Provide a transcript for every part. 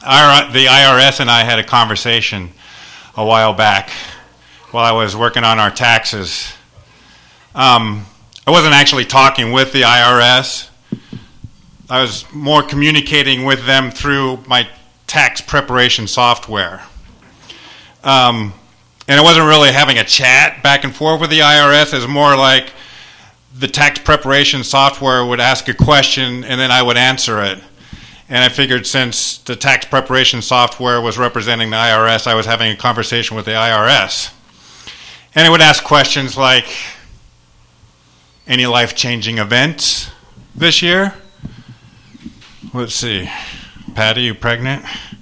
The IRS and I had a conversation a while back while I was working on our taxes. I wasn't actually talking with the IRS. I was more communicating with them through my tax preparation software. And I wasn't really having a chat back and forth with the IRS. It was more like the tax preparation software would ask a question and then I would answer it. And I figured since the tax preparation software was representing the IRS, I was having a conversation with the IRS. And it would ask questions like, any life-changing events this year? Let's see. Patty, you pregnant?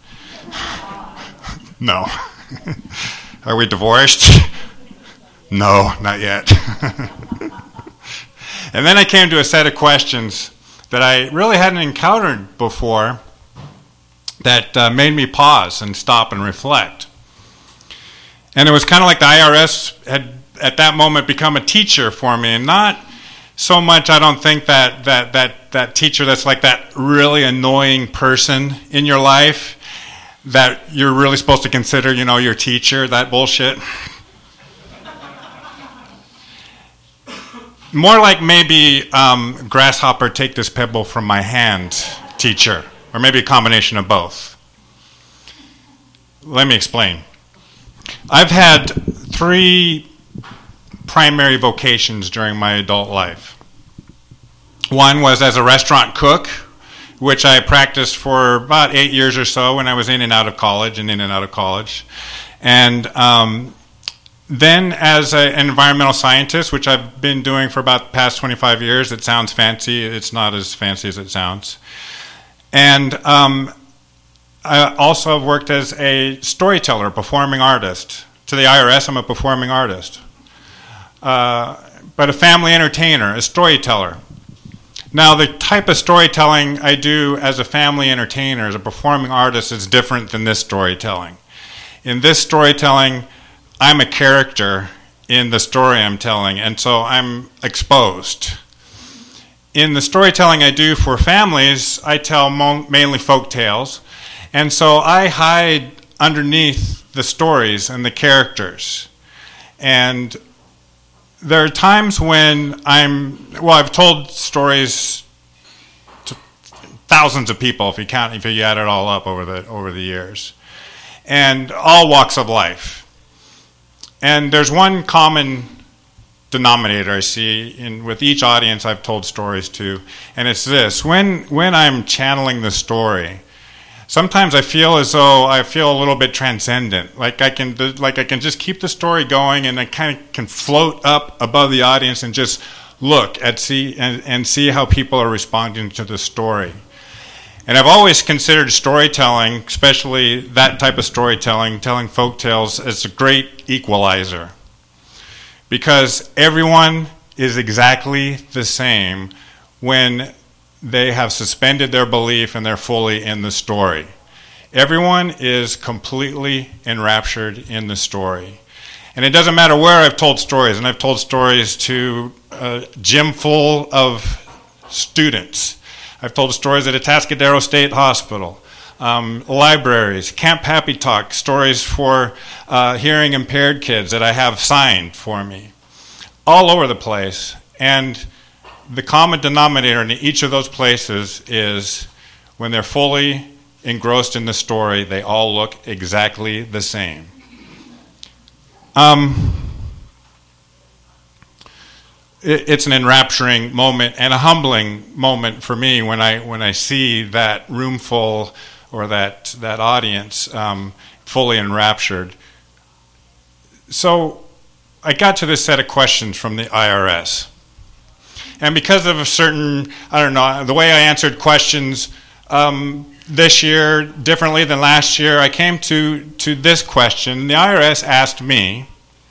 No. Are we divorced? No, not yet. And then I came to a set of questions that I really hadn't encountered before that made me pause and stop and reflect. And it was kind of like the IRS had at that moment become a teacher for me, and not so much, I don't think, that teacher that's like that really annoying person in your life that you're really supposed to consider, your teacher, that bullshit. More like maybe grasshopper, take this pebble from my hand, teacher, or maybe a combination of both. Let me explain. I've had 3 primary vocations during my adult life. One was as a restaurant cook, which I practiced for about 8 years or so when I was in and out of college. And then as an environmental scientist, which I've been doing for about the past 25 years. It sounds fancy. It's not as fancy as it sounds. And I also have worked as a storyteller, performing artist. To the IRS, I'm a performing artist. But a family entertainer, a storyteller. Now, the type of storytelling I do as a family entertainer, as a performing artist, is different than this storytelling. In this storytelling, I'm a character in the story I'm telling, and so I'm exposed. In the storytelling I do for families, I tell mainly folk tales, and so I hide underneath the stories and the characters. And there are times when I've told stories to thousands of people if you add it all up over the years, and all walks of life. And there's one common denominator I see with each audience I've told stories to, and it's this: when I'm channeling the story, sometimes I feel as though I feel a little bit transcendent, like I can just keep the story going, and I kind of can float up above the audience and just look and see how people are responding to the story. And I've always considered storytelling, especially that type of storytelling, telling folk tales, as a great equalizer, because everyone is exactly the same when they have suspended their belief and they're fully in the story. Everyone is completely enraptured in the story. And it doesn't matter where I've told stories, and I've told stories to a gym full of students. I've told stories at Atascadero State Hospital, libraries, Camp Happy Talk, stories for hearing impaired kids that I have signed for me, all over the place. And the common denominator in each of those places is when they're fully engrossed in the story, they all look exactly the same. It's an enrapturing moment and a humbling moment for me when I see that room full, or that audience fully enraptured. So I got to this set of questions from the IRS. And because of a certain, the way I answered questions this year differently than last year, I came to this question. The IRS asked me,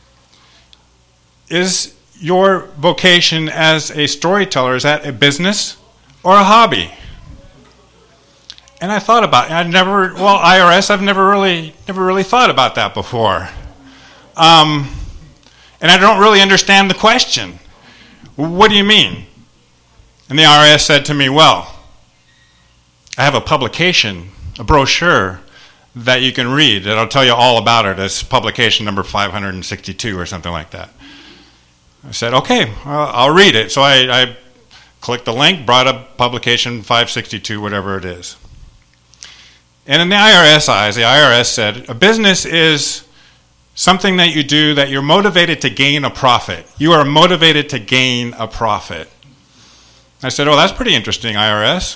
is your vocation as a storyteller, is that a business or a hobby? And I thought about it. IRS, I've never really thought about that before. And I don't really understand the question. What do you mean? And the IRS said to me, well, I have a publication a brochure that you can read that'll tell you all about it. It's publication number 562 or something like that. I said, okay, I'll read it. So I clicked the link, brought up publication 562, whatever it is. And in the IRS eyes, the IRS said, a business is something that you do that you're motivated to gain a profit. You are motivated to gain a profit. I said, oh, that's pretty interesting, IRS.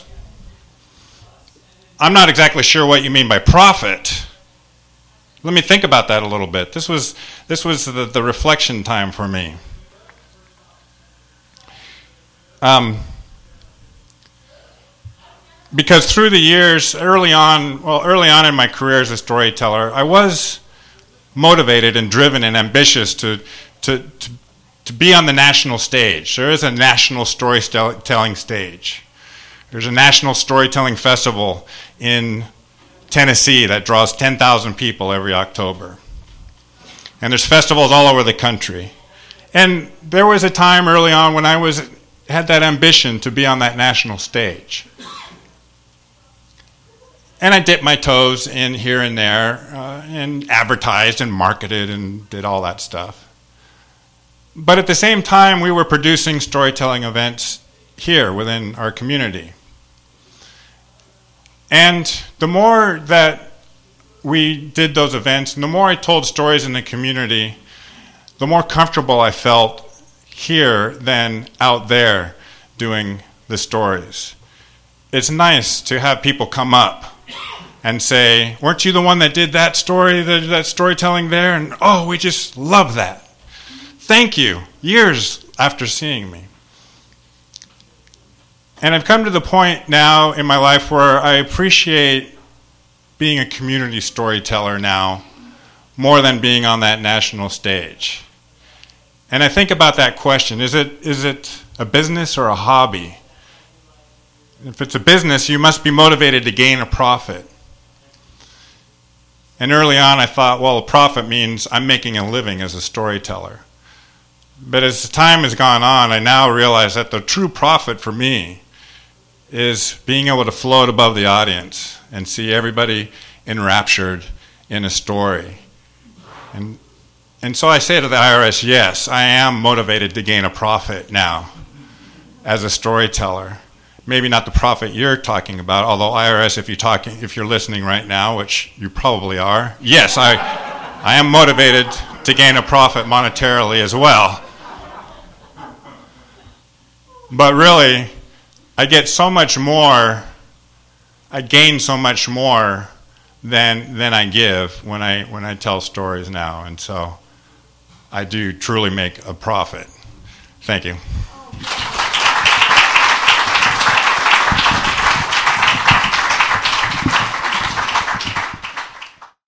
I'm not exactly sure what you mean by profit. Let me think about that a little bit. This was the reflection time for me. Because through the years, early on in my career as a storyteller, I was motivated and driven and ambitious to be on the national stage. There is a national storytelling stage. There's a national storytelling festival in Tennessee that draws 10,000 people every October. And there's festivals all over the country. And there was a time early on when I had that ambition to be on that national stage. And I dipped my toes in here and there and advertised and marketed and did all that stuff. But at the same time, we were producing storytelling events here within our community. And the more that we did those events, and the more I told stories in the community, the more comfortable I felt here than out there doing the stories. It's nice to have people come up and say, weren't you the one that did that story, that storytelling there? And, oh, we just love that. Thank you, years after seeing me. And I've come to the point now in my life where I appreciate being a community storyteller now more than being on that national stage. And I think about that question, is it a business or a hobby? If it's a business, you must be motivated to gain a profit. And early on I thought, well, a profit means I'm making a living as a storyteller. But as time has gone on, I now realize that the true profit for me is being able to float above the audience and see everybody enraptured in a story. And so I say to the IRS, yes, I am motivated to gain a profit now as a storyteller. Maybe not the profit you're talking about, although IRS, if you're listening right now, which you probably are, yes, I am motivated to gain a profit monetarily as well. But really, I get so much more, I gain so much more than I give when I tell stories now, and so I do truly make a profit. Thank you.